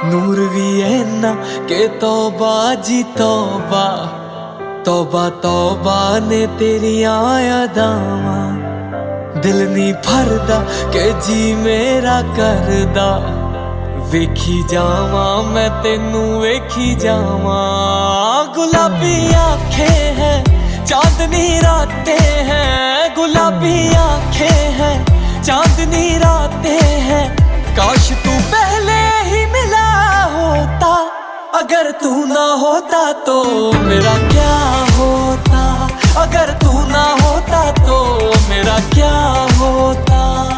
नूर भी है ना के तौबा जी तौबा, तौबा तौबा ने तेरिया यादां। दिल नी भरदा के जी मेरा करदा, वेखी जावा मैं तेनू वेखी जावा। गुलाबी आंखें हैं चांदनी रातें हैं, गुलाबी आंखें हैं चांदनी रातें हैं। काश तू पहले ही मिला होता, अगर तू ना होता तो मेरा क्या होता, अगर तू ना होता तो मेरा क्या होता।